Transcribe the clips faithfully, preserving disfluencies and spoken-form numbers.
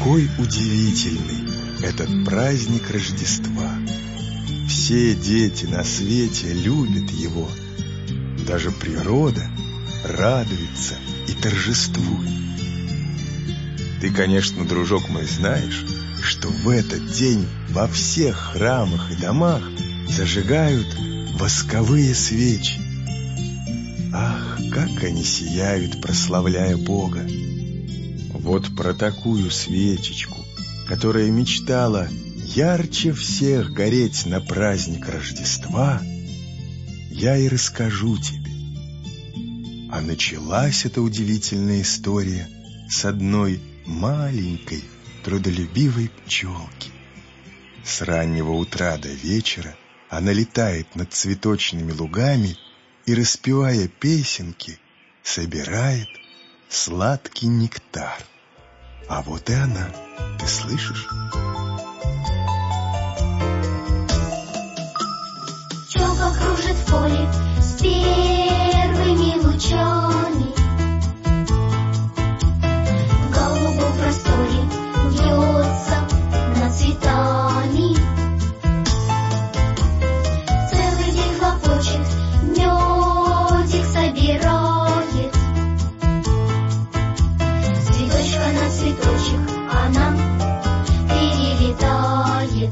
Какой удивительный этот праздник Рождества! Все дети на свете любят его. Даже природа радуется и торжествует. Ты, конечно, дружок мой, знаешь, что в этот день во всех храмах и домах зажигают восковые свечи. Ах, как они сияют, прославляя Бога! Вот про такую свечечку, которая мечтала ярче всех гореть на праздник Рождества, я и расскажу тебе. А началась эта удивительная история с одной маленькой трудолюбивой пчелки. С раннего утра до вечера она летает над цветочными лугами и, распевая песенки, собирает сладкий нектар. А вот и она, ты слышишь? Пчелка кружит в поле с первыми лучами. В голубом просторе вьется над цветами. Целый день хлопочет, медик собирает. С цветочка на цветочек она перелетает.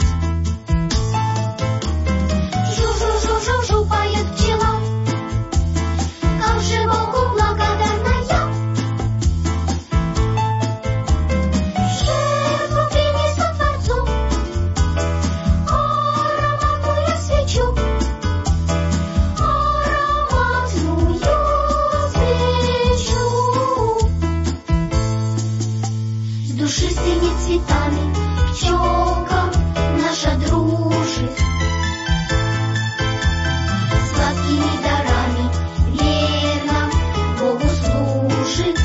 Жу-жу-жу-жу-жу поет пчела, как же Богу благодарная. Жертву принесла Творцу, ароматную свечу, ароматную свечу. С душистыми цветами пчелка наша дружит. Сладкими дарами верно Богу служит.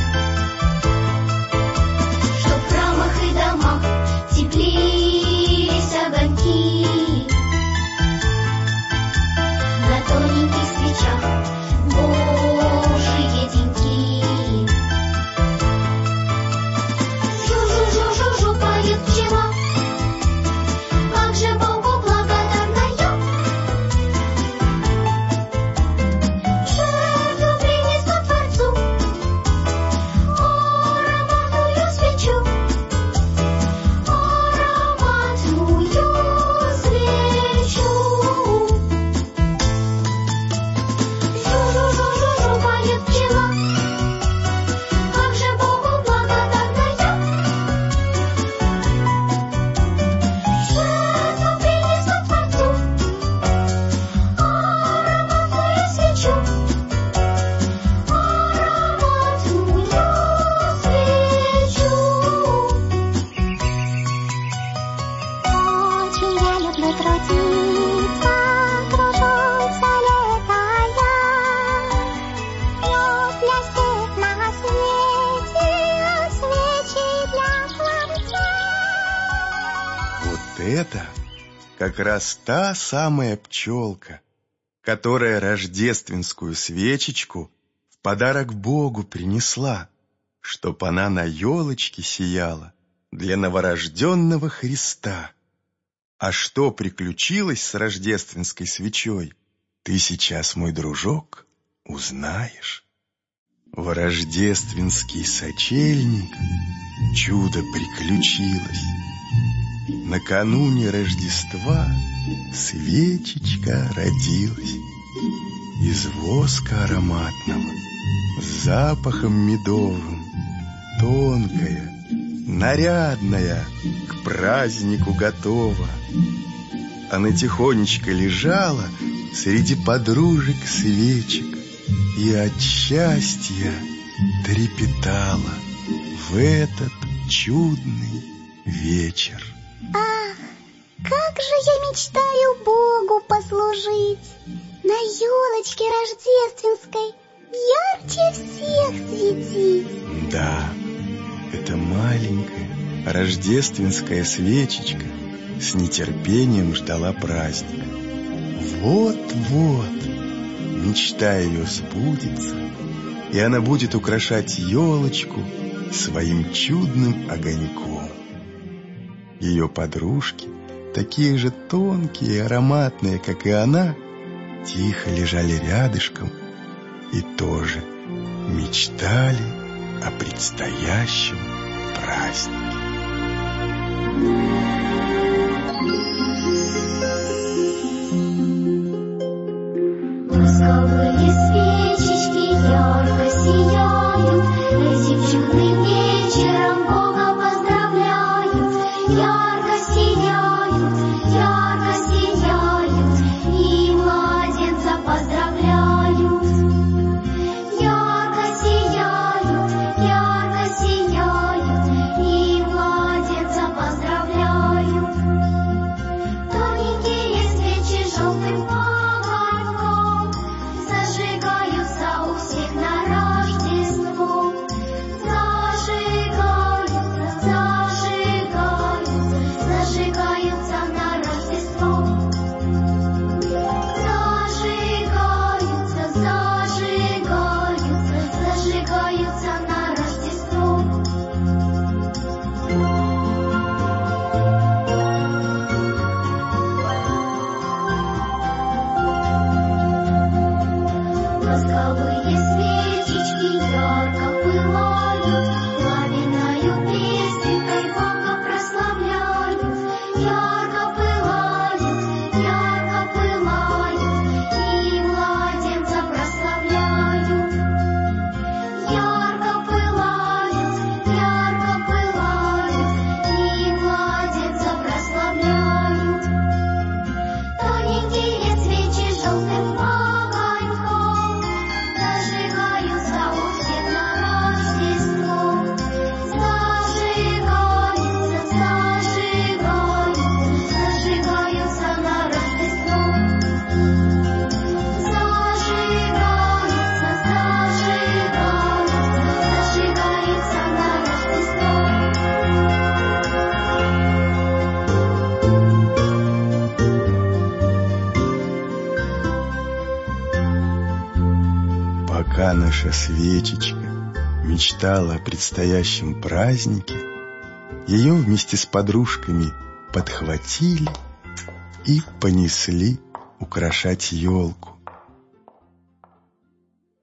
Чтоб в храмах и домах теплились огоньки, на тоненьких свечах Божьи деньки. Жу-жу-жу-жу-жу поет пчела, как же Богу благодарная. Жертву принесла Творцу, ароматную свечу, ароматную свечу. Жу-жу-жу-жу-жу поет пчела, как же Богу благодарная. Жертву принесла Творцу, ароматную свечу, ароматную свечу. Очень я люблю трудиться, кружится летая. Мед для всех на свете, а свечи для Творца. Вот это как раз та самая пчелка, которая рождественскую свечечку в подарок Богу принесла, чтоб она на елочке сияла для новорожденного Христа. А что приключилось с рождественской свечой, ты сейчас, мой дружок, узнаешь. В рождественский сочельник чудо приключилось. Накануне Рождества свечечка родилась из воска ароматного, с запахом медовым, тонкая, нарядная, к празднику готова. Она тихонечко лежала среди подружек свечек и от счастья трепетала в этот чудный вечер. Ах, как же я мечтаю Богу послужить, на елочке рождественской ярче всех светить. Да, это маленькая рождественская свечечка с нетерпением ждала праздника. Вот-вот мечта ее сбудется, и она будет украшать елочку своим чудным огоньком. Ее подружки, такие же тонкие и ароматные, как и она, тихо лежали рядышком и тоже мечтали о предстоящем празднике. Восковые свечечки ярко сияют, этим чудным вечером Бога поздравляют. Ярко сияют, ярко сияют, и младенца поздравляют. Ярко сияют, ярко сияют, и младенца поздравляют. Тоненькие свечи желтым огоньком зажигаются у всех на Рождество. Зажигаются, зажигаются, зажигаются на Рождество. Зажигаются, зажигаются, зажигаются на Рождество. Восковые свечечки ярко пылают, пламенною песенкой Бога прославляют. Ярко пылают, ярко пылают, и младенца прославляют. Ярко пылают, ярко пылают, и младенца прославляют. Тоненькие свечи желтым огоньком зажигаются у всех на Рождество. Зажигаются, зажигаются, зажигаются на Рождество. Зажигаются, зажигаются, зажигаются на Рождество. Пока наша свечечка мечтала о предстоящем празднике, ее вместе с подружками подхватили и понесли украшать елку.